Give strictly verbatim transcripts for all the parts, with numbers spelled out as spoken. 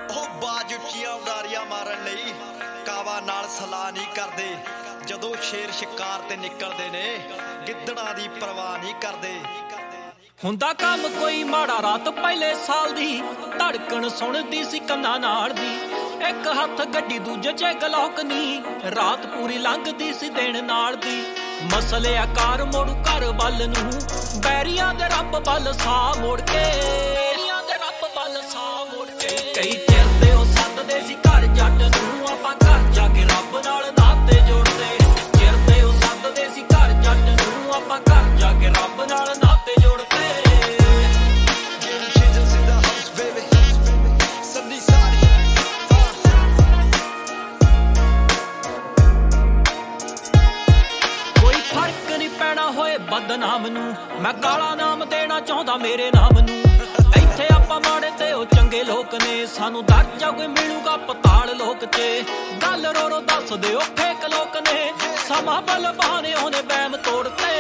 ਉਹ ਬਾਜ ਉੱਚੀਆਂ ਉਡਾਰੀਆਂ ਮਾਰਨ ਲਈ ਕਾਵਾ ਨਾਲ ਸਲਾਹ ਨਹੀਂ ਕਰਦੇ। ਜਦੋਂ ਸ਼ੇਰ ਸ਼ਿਕਾਰ ਤੇ ਨਿਕਲਦੇ ਨੇ ਗਿੱਦੜਾਂ ਦੀ ਪਰਵਾਹ ਨਹੀਂ ਕਰਦੇ। ਹੁੰਦਾ ਕੰਮ ਕੋਈ ਮਾੜਾ ਰਾਤ ਪਹਿਲੇ ਸਾਲ ਦੀ ਧੜਕਣ ਸੁਣਦੀ ਸੀ ਕੰਨਾਂ ਨਾਲ ਦੀ। ਇੱਕ ਹੱਥ ਗੱਡੀ ਦੂਜੇ ਚ ਗਲੋਕ ਨੀ ਰਾਤ ਪੂਰੀ ਲੰਘਦੀ ਸੀ ਦਿਨ ਨਾਲ ਦੀ। ਮਸਲੇ ਆਕਾਰ ਮੋੜੂ ਘਰ ਵੱਲ ਨੂੰ ਬੈਰੀਆਂ ਦੇ ਰੱਬ ਵੱਲ ਸਾਹ ਮੋੜ ਕੇ ਬੈਰੀਆਂ ਦੇ ਰੱਬ ਵੱਲ ਸਾਹ ਮੋੜ ਕੇ ਕਈ ਚਿਰ ਤੇ ਉਹ ਸੱਦਦੇ ਸੀ ਘਰ ਜੱਟ ਨੂੰ ਆਪਾਂ ਘਰ ਜਾ ਕੇ ਰੱਬ ਨਾਲ ਨਾਤੇ ਜੋੜਦੇ। ਚਿਰ ਤੇ ਉਹ ਸੱਦਦੇ ਸੀ ਘਰ ਜੱਟ ਨੂੰ ਆਪਾਂ ਘਰ ਜਾ ਕੇ ਰੱਬ ਨਾਲ ਨਾਤੇ ਜੋੜਦੇ। ਬਦਨਾਮ ਨੂੰ ਮੈਂ ਕਾਲਾ ਨਾਮ ਦੇਣਾ ਚਾਹੁੰਦਾ ਮੇਰੇ ਨਾਮ ਨੂੰ। ਇੱਥੇ ਆਪਾਂ ਮਾੜੇ ਤੇ ਉਹ ਚੰਗੇ ਲੋਕ ਨੇ ਸਾਨੂੰ ਦਰਜਾ ਕੋਈ ਮਿਲੂਗਾ ਪਤਾਲ ਲੋਕ ਚ। ਗੱਲ ਰੋ ਰੋ ਦੱਸ ਦਿਓ ਫੇਕ ਲੋਕ ਨੇ ਸਮਾਂ ਬਲਵਾਨੇ ਉਹਨੇ ਵਹਿਮ ਤੋੜਤੇ।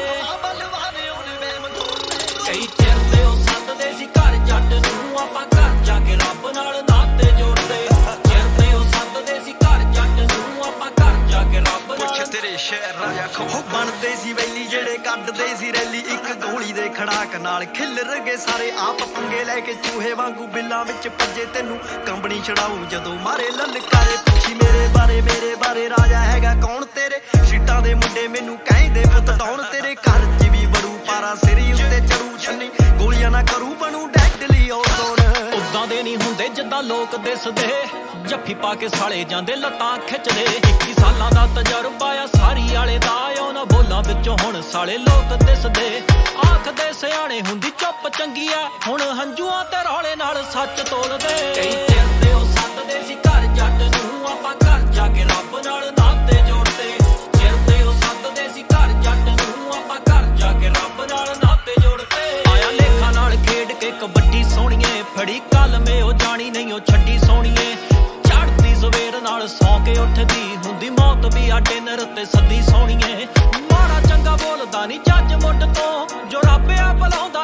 ਕਈ ਚਿਰ ਤੇ ਉਹ ਸੱਦਦੇ ਸੀ ਘਰ ਜੱਟ ਨੂੰ ਆਪਾਂ ਘਰ ਜਾ ਕੇ ਰੱਬ ਨਾਲ ਨਾਤੇ ਜੋੜਦੇ। ਚਿਰ ਤੇ ਉਹ ਸੱਦਦੇ ਸੀ ਘਰ ਜੱਟ ਨੂੰ ਆਪਾਂ ਘਰ ਜਾ ਕੇ ਰੱਬ ਨਾਲ ਤੇਰੇ ਸ਼ਹਿਰ ਰਾਜਾ ਖੋ ਬਣਦੇ ਸੀ ਵੈਲੀ ਜਿਹੜੇ ਕੱਢਦੇ ਸੀ ਰੈਲੀ। ਇੱਕ ਗੋਲੀ ਦੇ ਖੜਾਕ ਨਾਲ ਖਿੱਲਰ ਗਏ ਸਾਰੇ ਆਪ ਪੰਗੇ ਲੈ ਕੇ ਚੂਹੇ ਵਾਂਗੂ ਬਿੱਲਾਂ ਵਿੱਚ ਭੱਜੇ। ਤੈਨੂੰ ਕੰਬਣੀ ਛਡਾਊ ਜਦੋਂ ਮਾਰੇ ਲਲਕਾਰੇ। ਪੁੱਛੀ ਮੇਰੇ ਬਾਰੇ ਮੇਰੇ ਬਾਰੇ ਰਾਜਾ ਹੈਗਾ ਕੌਣ ਤੇਰੇ ਸੀਟਾਂ ਦੇ ਮੁੰਡੇ ਮੈਨੂੰ ਕਹਿੰਦੇ ਪੁੱਤ ਡਾਉਣ। ਤੇਰੇ ਘਰ ਚ ਵੀ ਬੜੂ ਪਾਰਾ ਸਿਰੀ ਉੱਤੇ ਚੜੂ ਛੰਨੀ ਗੋਲੀਆਂ ਨਾ ਕਰੂ ਬਣੂ ਡੈਡਲੀ ਉਹ ਤੋੜ। ਉਦਾਂ ਦੇ ਨਹੀਂ ਹੁੰਦੇ ਜਿੱਦਾਂ ਲੋਕ ਦਿਸਦੇ ਜੱਫੀ ਪਾ ਕੇ ਸਾਲੇ ਜਾਂਦੇ ਲੱਤਾਂ ਖਿੱਚਦੇ। ਇੱਕੀ ਸਾਲਾਂ ਦਾ ਤਜਰਬਾ ਆ ਸਾਰੀ ਵਾਲੇ ਦਾ ਉਹਨਾਂ ਬੋਲਾਂ ਵਿੱਚੋਂ ਹੁਣ ਸਾਲੇ ਲੋਕ ਦਿਸਦੇ। ਆਖਦੇ ਸਿਆਣੇ ਹੁੰਦੀ ਚੁੱਪ ਚੰਗੀ ਆ ਹੁਣ ਹੰਝੂਆਂ ਤੇ ਰੌਲੇ ਨਾਲ ਸੱਚ ਤੋਲਦੇ। ਕਈ ਚਿਰ ਤੇ ਉਹ ਸੱਦਦੇ ਸੀ ਘਰ ਜੱਟ ਨੂੰ ਆਪਾਂ ਘਰ ਜਾ ਕੇ ਰੱਬ ਨਾਲ ਨਾਤੇ ਜੋੜਦੇ। ਚਿਰ ਤੇ ਉਹ ਸੱਦਦੇ ਸੀ ਘਰ ਜੱਟ ਨੂੰ ਆਪਾਂ ਘਰ ਜਾ ਕੇ ਰੱਬ ਨਾਲ ਨਾਤੇ ਜੋੜਦੇ। ਆਇਆ ਲੇਖਾਂ ਨਾਲ ਖੇਡ ਕੇ ਕਬੱਡੀ ਸੋਹਣੀਏ ਫੜੀ ਕਲਮੇ ਉਹ ਜਾਣੀ ਨਹੀਂ ਉਹ ਛੱਡੀ ਸੋਹਣੀਏ। ਚੜ੍ਹਦੀ ਸਵੇਰ ਨਾਲ ਸੌਂ ਕੇ ਉੱਠਦੀ ਹੁੰਦੀ ਮੌਤ ਵੀ ਆ ਡਿਨਰ ਤੇ ਸੱਦੀ ਸੋਹਣੀਏ। ਮਾੜਾ ਚੰਗਾ ਬੋਲਦਾ ਨੀ ਜੱਜ ਮੁੱਢ ਤੋਂ ਜੋ ਰੱਬ ਆ ਬੁਲਾਉਂਦਾ